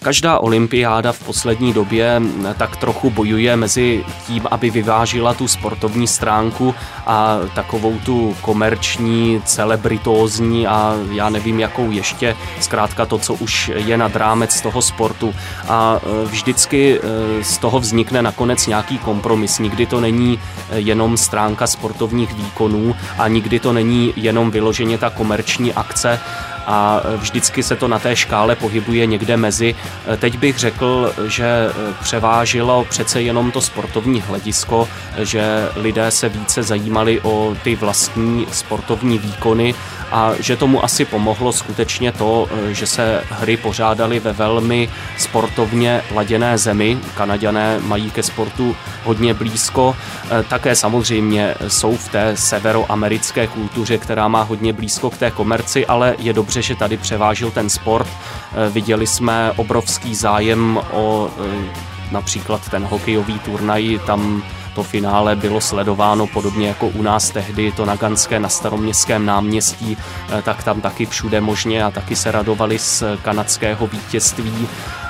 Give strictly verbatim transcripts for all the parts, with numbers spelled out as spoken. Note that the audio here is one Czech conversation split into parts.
Každá olympiáda v poslední době tak trochu bojuje mezi tím, aby vyvážila tu sportovní stránku a takovou tu komerční, celebritózní a já nevím jakou ještě, zkrátka to, co už je nad rámec toho sportu. A vždycky z toho vznikne nakonec nějaký kompromis. Nikdy to není jenom stránka sportovních výkonů a nikdy to není jenom vyloženě ta komerční akce, a vždycky se to na té škále pohybuje někde mezi. Teď bych řekl, že převážilo přece jenom to sportovní hledisko, že lidé se více zajímali o ty vlastní sportovní výkony a že tomu asi pomohlo skutečně to, že se hry pořádaly ve velmi sportovně laděné zemi. Kanaďané mají ke sportu hodně blízko. Také samozřejmě jsou v té severoamerické kultuře, která má hodně blízko k té komerci, ale je dobře, že tady převážil ten sport. Viděli jsme obrovský zájem o například ten hokejový turnaj, tam to finále bylo sledováno podobně jako u nás tehdy, to Naganské na Staroměstském náměstí, tak tam taky všude možně a taky se radovali z kanadského vítězství.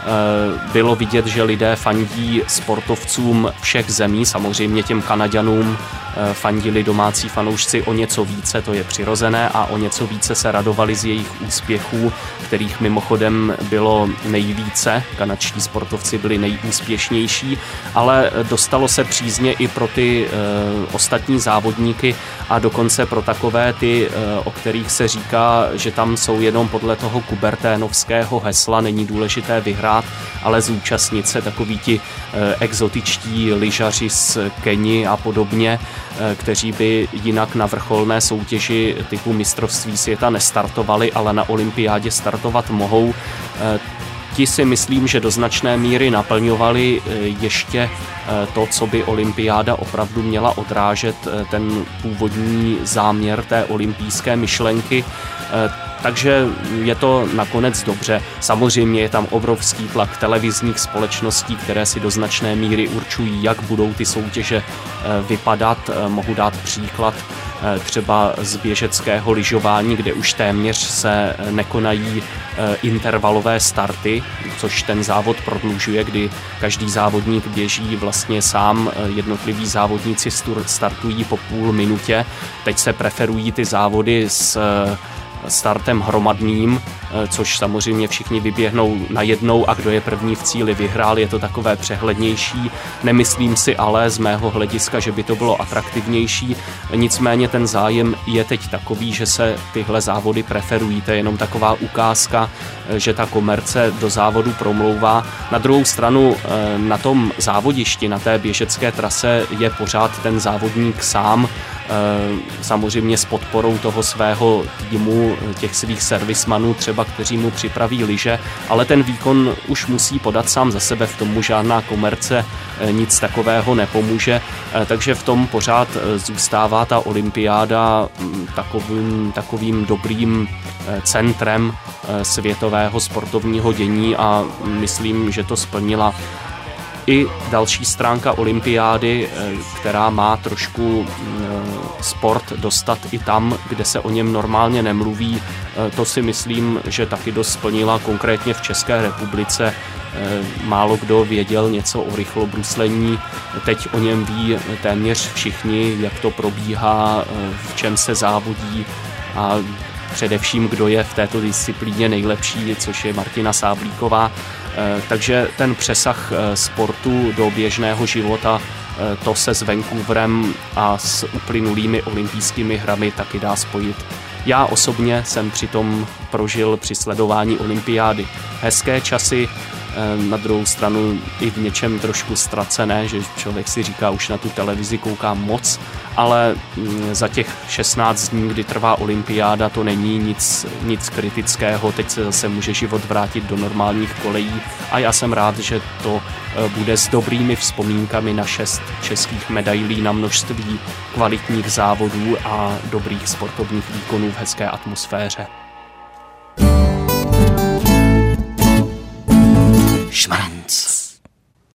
Bylo vidět, že lidé fandí sportovcům všech zemí, samozřejmě těm Kanaďanům fandili domácí fanoušci o něco více, to je přirozené, a o něco více se radovali z jejich úspěchů, kterých mimochodem bylo nejvíce. Kanadští sportovci byli nejúspěšnější, ale dostalo se přízně i pro ty e, ostatní závodníky a dokonce pro takové ty, e, o kterých se říká, že tam jsou jenom podle toho kuberténovského hesla, není důležité vyhrát, ale zúčastnit se, takoví ti e, exotičtí lyžaři z Keni a podobně, e, kteří by jinak na vrcholné soutěži typu mistrovství světa nestartovali, ale na olympiádě startovat mohou. E, Ti si myslím, že do značné míry naplňovali ještě to, co by olympiáda opravdu měla odrážet, ten původní záměr té olympijské myšlenky. Takže je to nakonec dobře. Samozřejmě je tam obrovský tlak televizních společností, které si do značné míry určují, jak budou ty soutěže vypadat. Mohu dát příklad třeba z běžeckého lyžování, kde už téměř se nekonají intervalové starty, což ten závod prodlužuje, kdy každý závodník běží vlastně sám, jednotliví závodníci startují po půl minutě. Teď se preferují ty závody s startem hromadným, což samozřejmě všichni vyběhnou najednou a kdo je první v cíli vyhrál, je to takové přehlednější. Nemyslím si ale z mého hlediska, že by to bylo atraktivnější, nicméně ten zájem je teď takový, že se tyhle závody preferují. To je jenom taková ukázka, že ta komerce do závodu promlouvá. Na druhou stranu na tom závodišti, na té běžecké trase je pořád ten závodník sám, samozřejmě s podporou toho svého týmu, těch svých servismanů třeba, kteří mu připraví lyže, ale ten výkon už musí podat sám za sebe, v tomu žádná komerce nic takového nepomůže, takže v tom pořád zůstává ta olympiáda takovým, takovým dobrým centrem světového sportovního dění a myslím, že to splnila. I další stránka olympiády, která má trošku sport dostat i tam, kde se o něm normálně nemluví, to si myslím, že taky dost splnila konkrétně v České republice. Málo kdo věděl něco o rychlobruslení, teď o něm ví téměř všichni, jak to probíhá, v čem se závodí a především, kdo je v této disciplíně nejlepší, což je Martina Sáblíková. Takže ten přesah sportu do běžného života, to se s Vancouverem a s uplynulými olympijskými hrami taky dá spojit. Já osobně jsem přitom prožil při sledování olympiády hezké časy, na druhou stranu i v něčem trošku ztracené, že člověk si říká, už na tu televizi kouká moc, ale za těch šestnáct dní, kdy trvá olympiáda, to není nic, nic kritického, teď se zase může život vrátit do normálních kolejí a já jsem rád, že to bude s dobrými vzpomínkami na šest českých medailí, na množství kvalitních závodů a dobrých sportovních výkonů v hezké atmosféře.